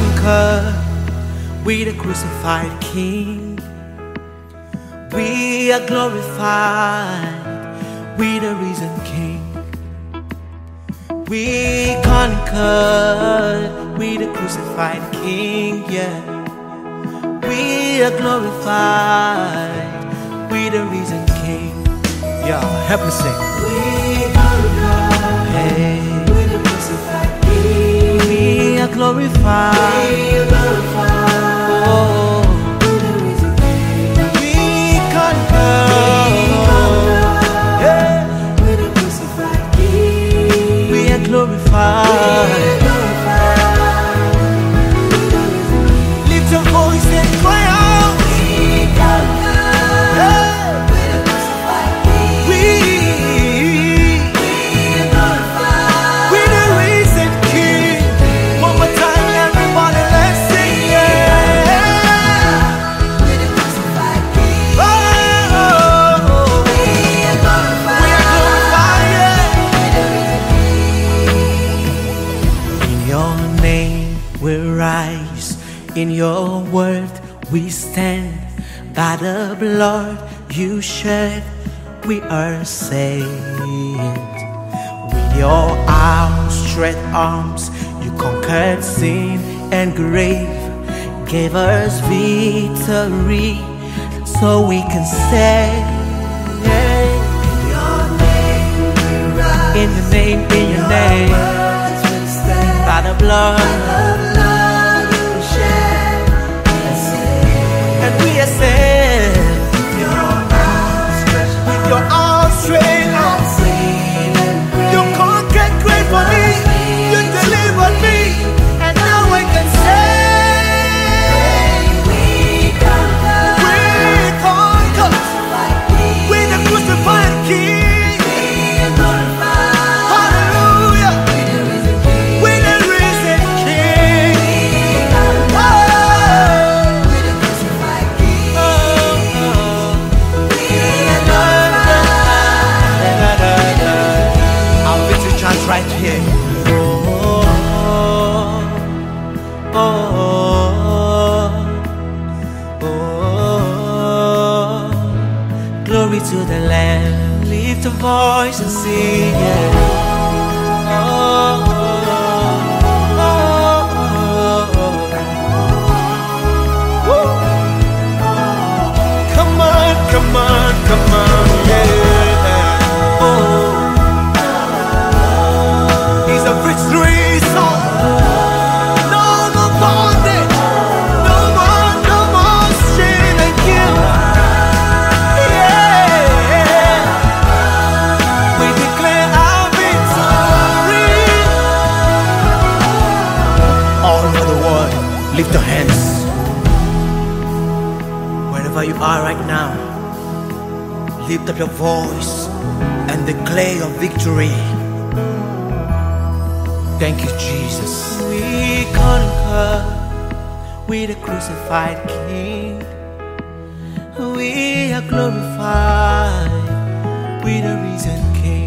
conquered with the crucified King. We are glorified with the risen King. We conquered with the crucified King, yeah. We are glorified with the risen King. Yeah, help me sing. We conquered with the crucified King. We are glorified. We are glorified with the risen King. We conquered, yeah, with the crucified King. we are glorified. Lift your voice and cry out. In your word we stand. By the blood you shed, we are saved. With your outstretched arms, you conquered sin and grave, gave us victory, so we can say, in your name, in your name, by the blood. We are saved with your outstretched arms. You conquered great for me. You delivered me, and now I can say we conquered with the crucified King. Hallelujah, with the risen King. Right here. Glory to the Lamb. Lift a voice and sing, yeah. Come on, come on, come on, yeah. Lift your hands wherever you are right now. Lift up your voice and declare your victory. Thank you, Jesus. We conquer with the crucified King. We are glorified with the risen King.